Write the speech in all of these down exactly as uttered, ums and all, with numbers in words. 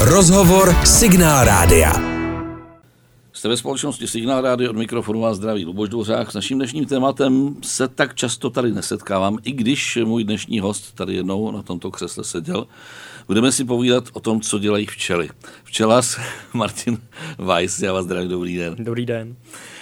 Rozhovor Signál Rádia. Jste ve společnosti Signál Rádia, od mikrofonu vás zdraví Luboš Dvořák. S naším dnešním tématem se tak často tady nesetkávám, i když můj dnešní host tady jednou na tomto křesle seděl. Budeme si povídat o tom, co dělají včely. Včelař Martin Weiss, já vás zdravím, dobrý den. Dobrý den.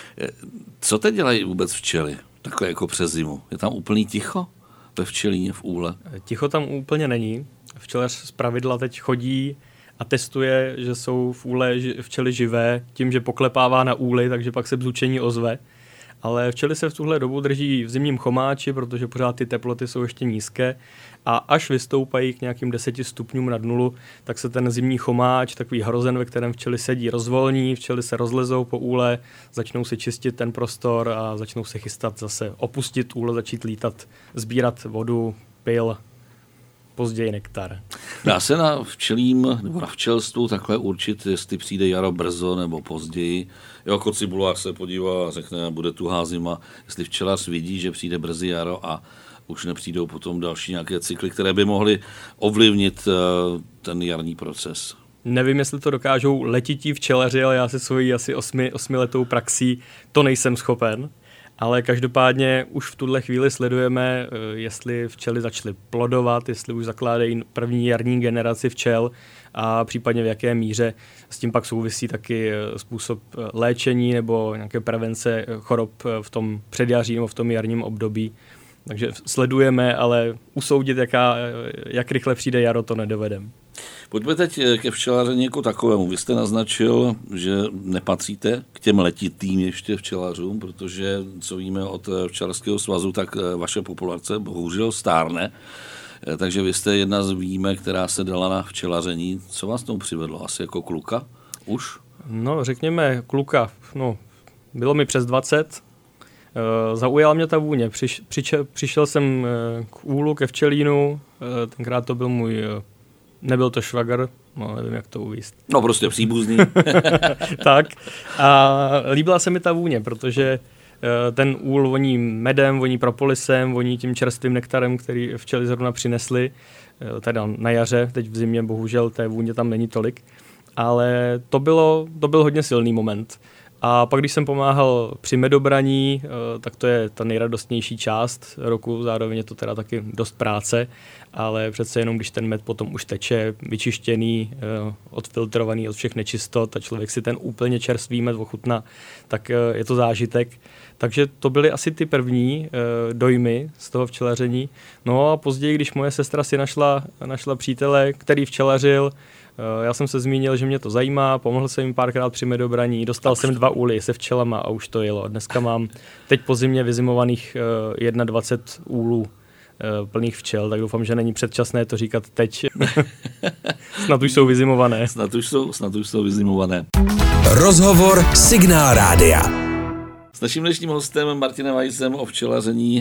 Co teď dělají vůbec včely, takhle jako přes zimu? Je tam úplný ticho ve včelíně v úle? Ticho tam úplně není. Včelař zpravidla teď chodí a testuje, že jsou v úle včely živé, tím, že poklepává na úly, takže pak se bzučení ozve. Ale včely se v tuhle dobu drží v zimním chomáči, protože pořád ty teploty jsou ještě nízké a až vystoupají k nějakým deseti stupňům nad nulu, tak se ten zimní chomáč, takový hrozen, ve kterém včely sedí, rozvolní, včely se rozlezou po úle, začnou si čistit ten prostor a začnou se chystat zase opustit úle, začít lítat, sbírat vodu, pyl, později nektar. Dá se na včelím nebo na včelstvu takhle určit, jestli přijde jaro brzo nebo později? Jo, kocibulář se podívá a řekne, bude tuhá zima. Jestli včelař vidí, že přijde brzy jaro a už nepřijdou potom další nějaké cykly, které by mohly ovlivnit uh, ten jarní proces. Nevím, jestli to dokážou letití včelaři, ale já se svojí asi osmi, osmiletou praxí to nejsem schopen. Ale každopádně už v tuhle chvíli sledujeme, jestli včely začaly plodovat, jestli už zakládají první jarní generaci včel a případně v jaké míře. S tím pak souvisí taky způsob léčení nebo nějaké prevence chorob v tom předjaří nebo v tom jarním období. Takže sledujeme, ale usoudit, jaká, jak rychle přijde jaro, to nedovedeme. Pojďme teď ke včelaření jako takovému. Vy jste naznačil, že nepatříte k těm letitým ještě včelařům, protože co víme od včelařského svazu, tak vaše populace bohužel stárne. Takže vy jste jedna z výjimek, která se dala na včelaření. Co vás tomu přivedlo? Asi jako kluka? Už? No, řekněme kluka. No, bylo mi přes dvacet. Zaujala mě ta vůně. Přiš, přišel, přišel jsem k úlu, ke včelínu. Tenkrát to byl můj... Nebyl to švagr, no nevím, jak to uvíct. No prostě příbuzný. Tak a líbila se mi ta vůně, protože ten úl voní medem, voní propolisem, voní tím čerstvým nektarem, který včely zrovna přinesly, teda na jaře, teď v zimě bohužel té vůně tam není tolik, ale to bylo, to byl hodně silný moment. A pak, když jsem pomáhal při medobraní, tak to je ta nejradostnější část roku, zároveň je to teda taky dost práce, ale přece jenom, když ten med potom už teče, vyčištěný, odfiltrovaný od všech nečistot a člověk si ten úplně čerstvý med ochutná, tak je to zážitek. Takže to byly asi ty první dojmy z toho včelaření. No a později, když moje sestra si našla, našla přítele, který včelařil, já jsem se zmínil, že mě to zajímá, pomohl jsem jim párkrát při medobraní, dostal jsem dva úly se včelama a už to jelo. Dneska mám teď po zimě vyzimovaných dvacet jedna úlů plných včel, tak doufám, že není předčasné to říkat teď. Snad už jsou vyzimované. Snad už jsou, snad už jsou vyzimované. Rozhovor Signál Rádia. S naším dnešním hostem Martinem Weissem o včelaření.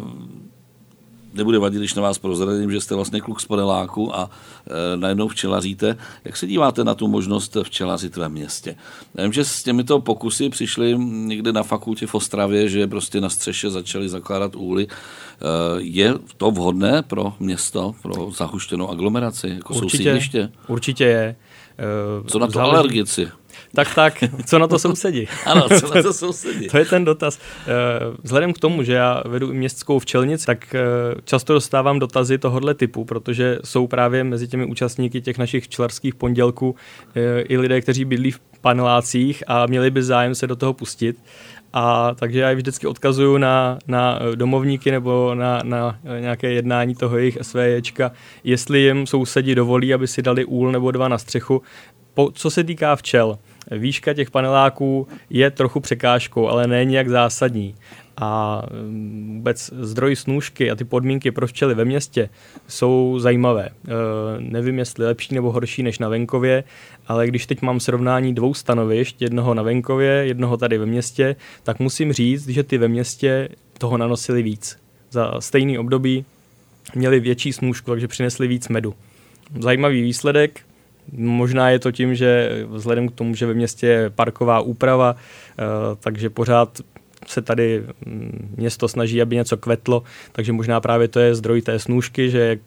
Nebude vadit, když na vás prozradím, že jste vlastně kluk z paneláku a e, najednou včelaříte. Jak se díváte na tu možnost včelařit ve městě? Já vím, že s těmito pokusy přišli někde na fakultě v Ostravě, že prostě na střeše začali zakládat úly. E, je to vhodné pro město, pro zahuštěnou aglomeraci, jako určitě, jsou sídliště? Určitě je. E, Co na to záleží... alergici? Tak, tak, co na to sousedi? Ano, co na to sousedi? To je ten dotaz. Vzhledem k tomu, že já vedu městskou včelnici, tak často dostávám dotazy tohohle typu, protože jsou právě mezi těmi účastníky těch našich včelařských pondělků i lidé, kteří bydlí v panelácích a měli by zájem se do toho pustit. A takže já je vždycky odkazuju na, na domovníky nebo na, na nějaké jednání toho jejich SVJčka, jestli jim sousedi dovolí, aby si dali úl nebo dva na střechu. Po, co se týká včel, výška těch paneláků je trochu překážkou, ale ne nijak zásadní. A vůbec zdroj snůšky a ty podmínky pro včely ve městě jsou zajímavé. E, nevím, jestli lepší nebo horší než na venkově, ale když teď mám srovnání dvou stanovišť, jednoho na venkově, jednoho tady ve městě, tak musím říct, že ty ve městě toho nanosili víc. Za stejný období měli větší snůšku, takže přinesli víc medu. Zajímavý výsledek. Možná je to tím, že vzhledem k tomu, že ve městě je parková úprava, takže pořád se tady město snaží, aby něco kvetlo, takže možná právě to je zdroj té snůšky, že je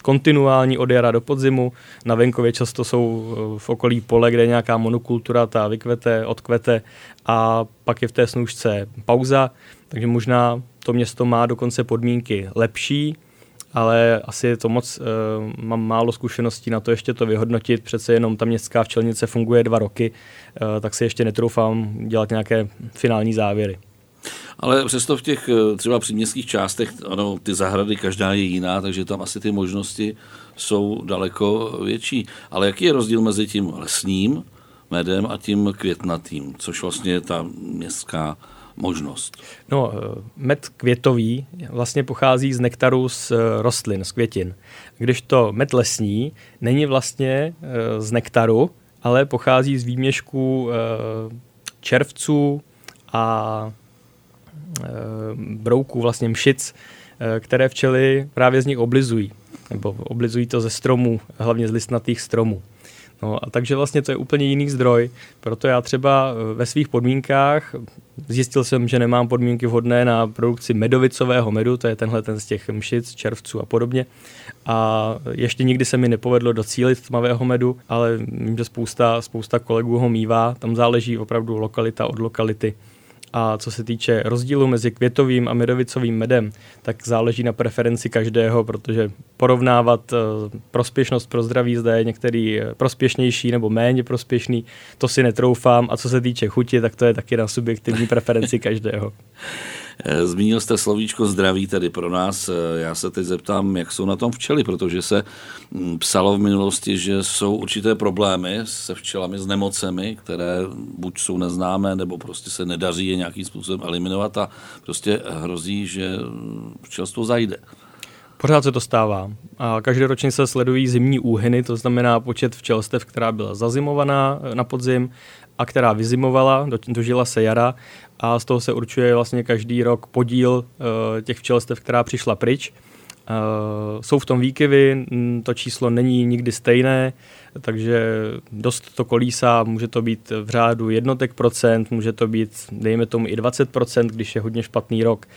kontinuální od jara do podzimu. Na venkově často jsou v okolí pole, kde je nějaká monokultura, ta vykvete, odkvete a pak je v té snůšce pauza, takže možná to město má dokonce podmínky lepší, ale asi je to moc, uh, mám málo zkušeností na to ještě to vyhodnotit, přece jenom ta městská včelnice funguje dva roky, uh, tak si ještě netroufám dělat nějaké finální závěry. Ale přesto v těch třeba příměstských částech, ano, ty zahrady každá je jiná, takže tam asi ty možnosti jsou daleko větší. Ale jaký je rozdíl mezi tím lesním medem a tím květnatým, což vlastně je ta městská možnost? No, med květový vlastně pochází z nektaru z rostlin, z květin. Kdežto med lesní není vlastně z nektaru, ale pochází z výměšku červců a brouků, vlastně mšic, které včely právě z nich oblizují. Nebo oblizují to ze stromů, hlavně z listnatých stromů. No a takže vlastně to je úplně jiný zdroj, proto já třeba ve svých podmínkách zjistil jsem, že nemám podmínky vhodné na produkci medovicového medu, to je tenhle ten z těch mšic, červců a podobně. A ještě nikdy se mi nepovedlo docílit tmavého medu, ale vím, že spousta, spousta kolegů ho mívá, tam záleží opravdu lokalita od lokality. A co se týče rozdílu mezi květovým a medovicovým medem, tak záleží na preferenci každého, protože porovnávat prospěšnost pro zdraví, zda je některý prospěšnější nebo méně prospěšný, to si netroufám. A co se týče chuti, tak to je taky na subjektivní preferenci každého. Zmínil jste slovíčko zdraví tady pro nás. Já se teď zeptám, jak jsou na tom včely, protože se psalo v minulosti, že jsou určité problémy se včelami, s nemocemi, které buď jsou neznámé, nebo prostě se nedaří je nějakým způsobem eliminovat a prostě hrozí, že včelstvo zajde. Pořád se to stává. A každoročně se sledují zimní úhyny, to znamená počet včelstev, která byla zazimovaná na podzim a která vyzimovala, do, dožila se jara a z toho se určuje vlastně každý rok podíl uh, těch včelstev, která přišla pryč. Uh, jsou v tom výkyvy, to číslo není nikdy stejné, takže dost to kolísá, může to být v řádu jednotek procent, může to být, dejme tomu, i dvacet procent, když je hodně špatný rok.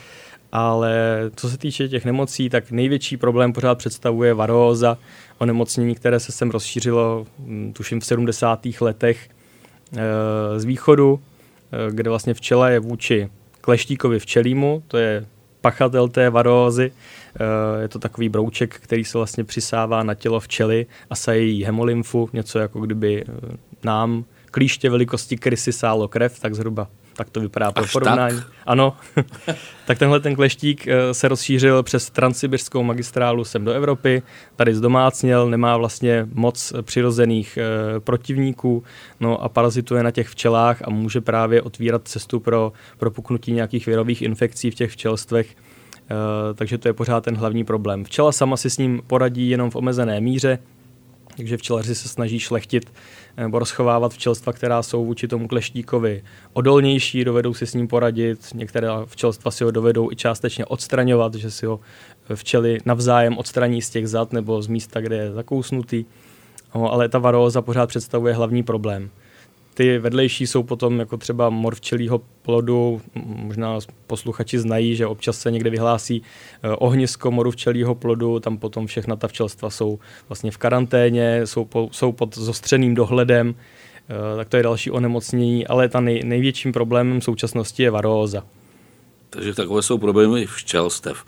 Ale co se týče těch nemocí, tak největší problém pořád představuje varóza, onemocnění, které se sem rozšířilo, tuším v sedmdesátých letech z východu, kde vlastně včela je vůči kleštíkovi včelímu, to je pachatel té varózy. Je to takový brouček, který se vlastně přisává na tělo včely a saje jí hemolymfu, něco jako kdyby nám klíště velikosti krysy sálo krev, tak zhruba tak to vypadá pro porovnání. Tak? Ano. Tak tenhle ten kleštík se rozšířil přes transsibirskou magistrálu sem do Evropy, tady zdomácněl, nemá vlastně moc přirozených e, protivníků, no a parazituje na těch včelách a může právě otvírat cestu pro propuknutí nějakých virových infekcí v těch včelstvech. E, takže to je pořád ten hlavní problém. Včela sama si s ním poradí jenom v omezené míře, takže včelaři se snaží šlechtit nebo rozchovávat včelstva, která jsou vůči tomu kleštíkovi odolnější, dovedou si s ním poradit. Některé včelstva si ho dovedou i částečně odstraňovat, že si ho včely navzájem odstraní z těch zad nebo z místa, kde je zakousnutý. No, ale ta varóza pořád představuje hlavní problém. Ty vedlejší jsou potom jako třeba mor včelího plodu, možná posluchači znají, že občas se někde vyhlásí ohnisko moru včelího plodu, tam potom všechna ta včelstva jsou vlastně v karanténě, jsou, po, jsou pod zostřeným dohledem, tak to je další onemocnění, ale ta nej, největším problémem v současnosti je varóza. Takže takové jsou problémy i včelstev.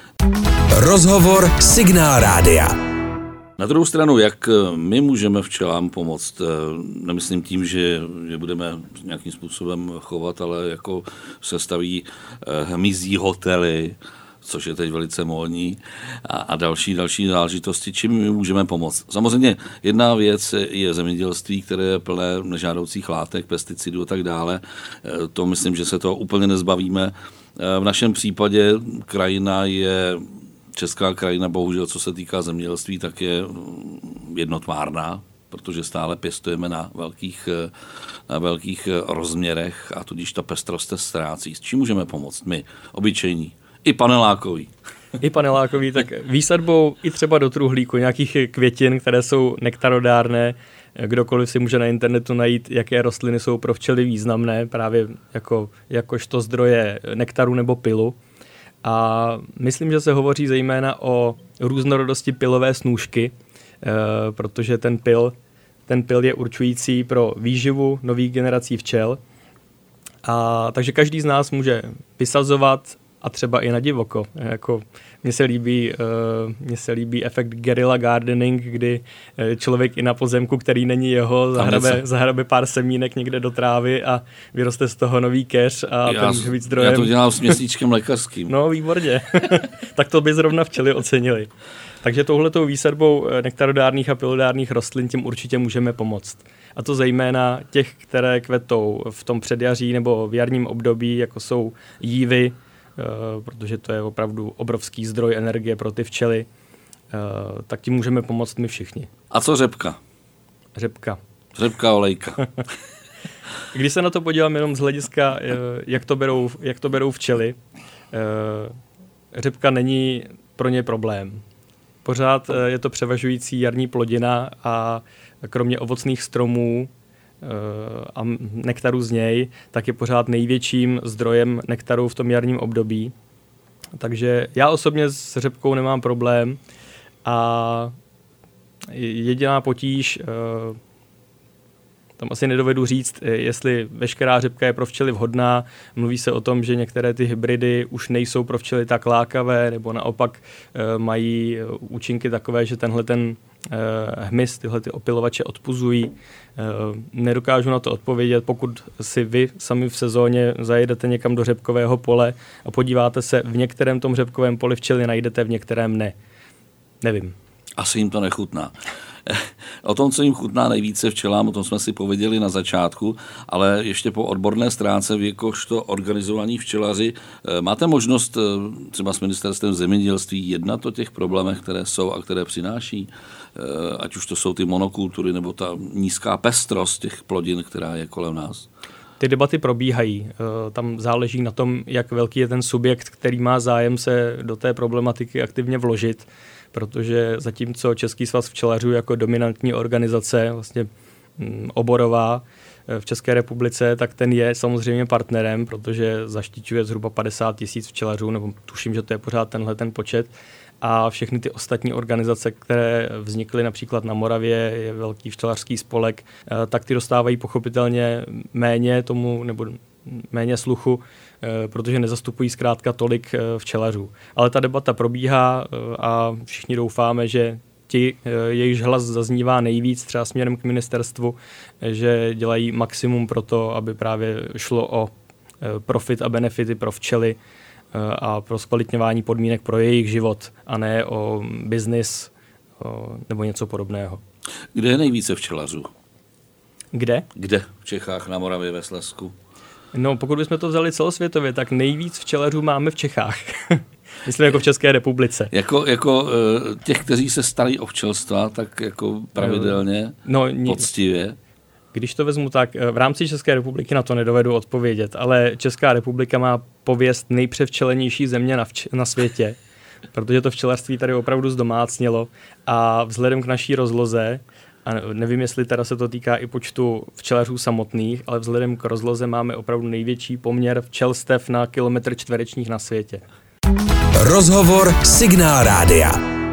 Rozhovor Signál Rádia. Na druhou stranu, jak my můžeme včelám pomoct? Nemyslím tím, že je budeme nějakým způsobem chovat, ale jako se staví hmyzí hotely, což je teď velice módní, a, a další, další záležitosti, čím my můžeme pomoct. Samozřejmě jedna věc je zemědělství, které je plné nežádoucích látek, pesticidů a tak dále. To myslím, že se toho úplně nezbavíme. V našem případě krajina je Česká krajina, bohužel, co se týká zemědělství, tak je jednotvárná, protože stále pěstujeme na velkých, na velkých rozměrech a tudíž ta pestrost se ztrácí. S čím můžeme pomoct my, obyčejní, i panelákoví? I panelákoví, tak výsadbou i třeba do truhlíku nějakých květin, které jsou nektarodárné. Kdokoliv si může na internetu najít, jaké rostliny jsou pro včely významné, právě jako, jakožto zdroje nektaru nebo pylu. A myslím, že se hovoří zejména o různorodosti pilové snůšky, protože ten pil, ten pil je určující pro výživu nových generací včel. A takže každý z nás může vysazovat a třeba i na divoko. Jako, mně se líbí, uh, mně se líbí efekt guerrilla gardening, kdy člověk i na pozemku, který není jeho, zahrabe, zahrabe pár semínek někde do trávy a vyroste z toho nový keř a já, ten může být zdrojem. Já to dělám s měsíčkem lékařským. No, výborně. Tak to by zrovna včely ocenili. Takže touhletou výsadbou nektarodárných a pilodárných rostlin tím určitě můžeme pomoct. A to zejména těch, které kvetou v tom předjaří nebo v jarním období, jako jsou jívy, protože to je opravdu obrovský zdroj energie pro ty včely, tak tím můžeme pomoct my všichni. A co řepka? Řepka. Řepka olejka. Když se na to podívám jenom z hlediska, jak to berou, jak to berou včely, řepka není pro ně problém. Pořád je to převažující jarní plodina a kromě ovocných stromů a nektaru z něj, tak je pořád největším zdrojem nektaru v tom jarním období. Takže já osobně s řepkou nemám problém a jediná potíž, tam asi nedovedu říct, jestli veškerá řepka je pro včely vhodná. Mluví se o tom, že některé ty hybridy už nejsou pro včely tak lákavé, nebo naopak mají účinky takové, že tenhle ten hmyz, tyhle ty opilovače odpuzují. Nedokážu na to odpovědět. Pokud si vy sami v sezóně zajedete někam do řepkového pole a podíváte se, v některém tom řepkovém poli včely najdete, v některém ne. Nevím. Asi jim to nechutná. O tom, co jim chutná nejvíce včelám, o tom jsme si pověděli na začátku, ale ještě po odborné stránce, vy jakožto organizovaní včelaři, máte možnost třeba s ministerstvem zemědělství jednat o těch problémech, které jsou a které přináší, ať už to jsou ty monokultury nebo ta nízká pestrost těch plodin, která je kolem nás? Ty debaty probíhají. Tam záleží na tom, jak velký je ten subjekt, který má zájem se do té problematiky aktivně vložit, protože zatímco Český svaz včelařů jako dominantní organizace, vlastně oborová v České republice, tak ten je samozřejmě partnerem, protože zaštiťuje zhruba padesát tisíc včelařů, nebo tuším, že to je pořád tenhle ten počet. A všechny ty ostatní organizace, které vznikly například na Moravě, je velký včelařský spolek, tak ty dostávají pochopitelně méně tomu, nebo méně sluchu, protože nezastupují zkrátka tolik včelařů. Ale ta debata probíhá a všichni doufáme, že ti, jejichž hlas zaznívá nejvíc třeba směrem k ministerstvu, že dělají maximum pro to, aby právě šlo o profit a benefity pro včely a pro zkvalitňování podmínek pro jejich život a ne o biznis nebo něco podobného. Kde je nejvíce včelařů? Kde? Kde? V Čechách, na Moravě, ve Slezsku? No, pokud bychom to vzali celosvětově, tak nejvíc včelařů máme v Čechách. Myslím jako v České republice. Jako, jako těch, kteří se starají o včelstva, tak jako pravidelně, no, ní... poctivě. Když to vezmu tak, v rámci České republiky na to nedovedu odpovědět, ale Česká republika má pověst nejpřevčelenější země na, vč- na světě, protože to včelařství tady opravdu zdomácnělo a vzhledem k naší rozloze, a nevím, jestli teda se to týká i počtu včelařů samotných, ale vzhledem k rozloze máme opravdu největší poměr včelstev na kilometr čtverečních na světě. Rozhovor Signál Rádia.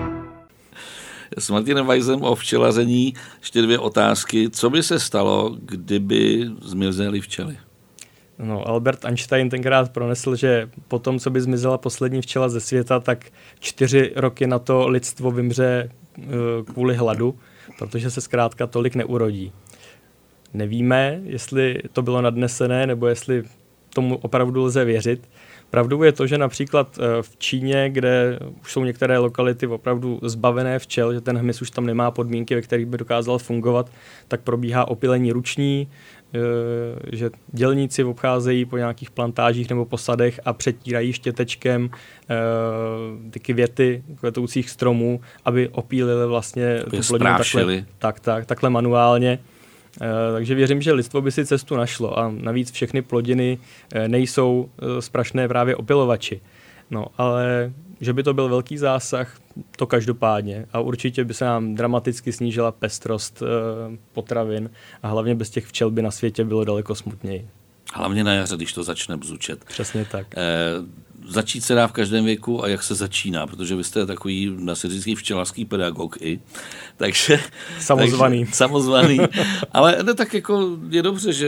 S Martinem Weissem o včelaření ještě dvě otázky. Co by se stalo, kdyby zmizely včely? No, Albert Einstein tenkrát pronesl, že po tom, co by zmizela poslední včela ze světa, tak čtyři roky na to lidstvo vymře uh, kvůli hladu, protože se zkrátka tolik neurodí. Nevíme, jestli to bylo nadnesené, nebo jestli tomu opravdu lze věřit. Pravdou je to, že například v Číně, kde už jsou některé lokality opravdu zbavené včel, že ten hmyz už tam nemá podmínky, ve kterých by dokázal fungovat, tak probíhá opylení ruční, že dělníci obcházejí po nějakých plantážích nebo posadech a přetírají štětečkem ty květy kvetoucích stromů, aby opílili vlastně tu plodinu takhle, tak, tak, takhle manuálně. Takže věřím, že lidstvo by si cestu našlo a navíc všechny plodiny nejsou sprašné právě opilovači. No, ale že by to byl velký zásah, to každopádně. A určitě by se nám dramaticky snížila pestrost potravin a hlavně bez těch včel by na světě bylo daleko smutněji. Hlavně na jaře, když to začne bzučet. Přesně tak. Eh, začít se dá v každém věku a jak se začíná, protože vy jste takový nasirický včelařský pedagog i, takže... Samozvaný. Takže, samozvaný, ale ne, tak jako je dobře, že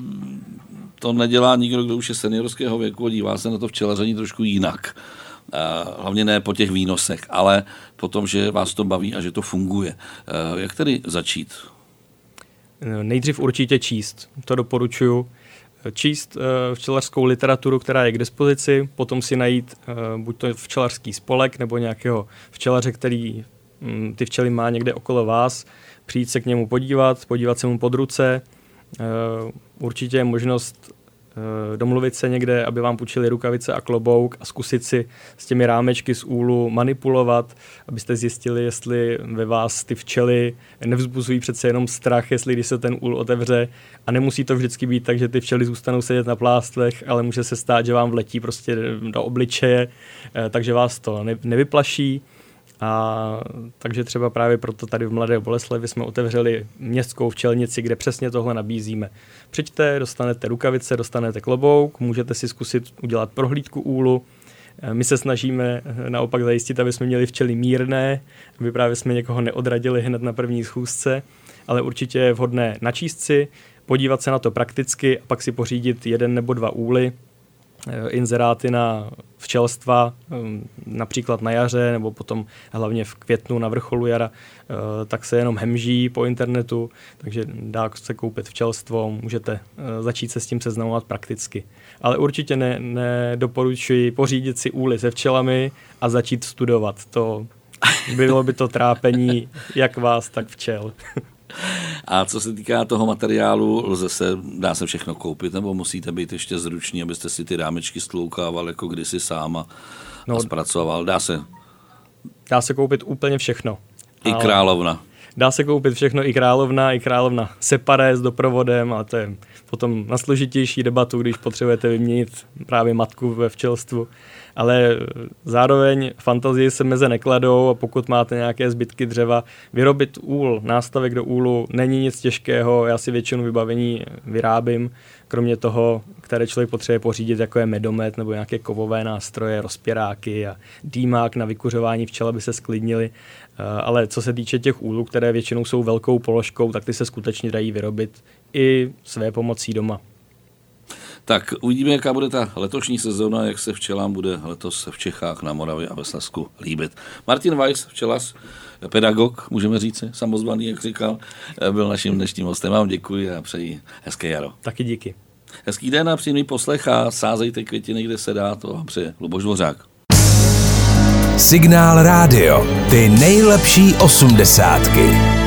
to nedělá nikdo, kdo už je seniorského věku a dívá se na to včelaření trošku jinak. A hlavně ne po těch výnosech, ale po tom, že vás to baví a že to funguje. Jak tedy začít? Nejdřív určitě číst, to doporučuji. Číst včelařskou literaturu, která je k dispozici, potom si najít buď to včelařský spolek nebo nějakého včelaře, který ty včely má někde okolo vás, přijít se k němu podívat, podívat se mu pod ruce. Určitě je možnost domluvit se někde, aby vám půjčili rukavice a klobouk a zkusit si s těmi rámečky z úlu manipulovat, abyste zjistili, jestli ve vás ty včely nevzbuzují přece jenom strach, jestli když se ten úl otevře, a nemusí to vždycky být tak, že ty včely zůstanou sedět na plástech, ale může se stát, že vám vletí prostě do obličeje, takže vás to nevyplaší. A takže třeba právě proto tady v Mladé Boleslavi jsme otevřeli městskou včelnici, kde přesně tohle nabízíme. Přijďte, dostanete rukavice, dostanete klobouk, můžete si zkusit udělat prohlídku úlu. My se snažíme naopak zajistit, aby jsme měli včely mírné, aby právě jsme někoho neodradili hned na první schůzce, ale určitě je vhodné načíst si, podívat se na to prakticky a pak si pořídit jeden nebo dva úly, inzeráty na včelstva, například na jaře nebo potom hlavně v květnu na vrcholu jara, tak se jenom hemží po internetu, takže dá se koupit včelstvo, můžete začít se s tím seznamovat prakticky. Ale určitě ne, nedoporučuji pořídit si úly se včelami a začít studovat. To bylo by to trápení jak vás, tak včel. A co se týká toho materiálu, lze se, dá se všechno koupit, nebo musíte být ještě zruční, abyste si ty rámečky stloukával jako kdysi sám a, no, a zpracoval? Dá se? Dá se koupit úplně všechno. I královna. Dá se koupit všechno, i královna, i královna separé s doprovodem, a to je potom na složitější debatu, když potřebujete vyměnit právě matku ve včelstvu. Ale zároveň fantazii se meze nekladou a pokud máte nějaké zbytky dřeva, vyrobit úl, nástavek do úlu není nic těžkého, já si většinu vybavení vyrábím, kromě toho, které člověk potřebuje pořídit, jako je medomet nebo nějaké kovové nástroje, rozpěráky a dýmák na vykuřování včel, aby se sklidnili. Ale co se týče těch úlů, které většinou jsou velkou položkou, tak ty se skutečně dají vyrobit i své pomocí doma. Tak uvidíme, jaká bude ta letošní sezóna, jak se včelám bude letos v Čechách, na Moravě a ve Slezsku líbit. Martin Weiss, včelař, pedagog, můžeme říct, samozvaný, jak říkal, byl naším dnešním hostem. Vám děkuji a přeji hezké jaro. Taky díky. Hezký den a příjemný poslech a sázejte květiny, kde se dá, to vám přeje Luboš Dvořák. Signál rádio, ty nejlepší osmdesátky.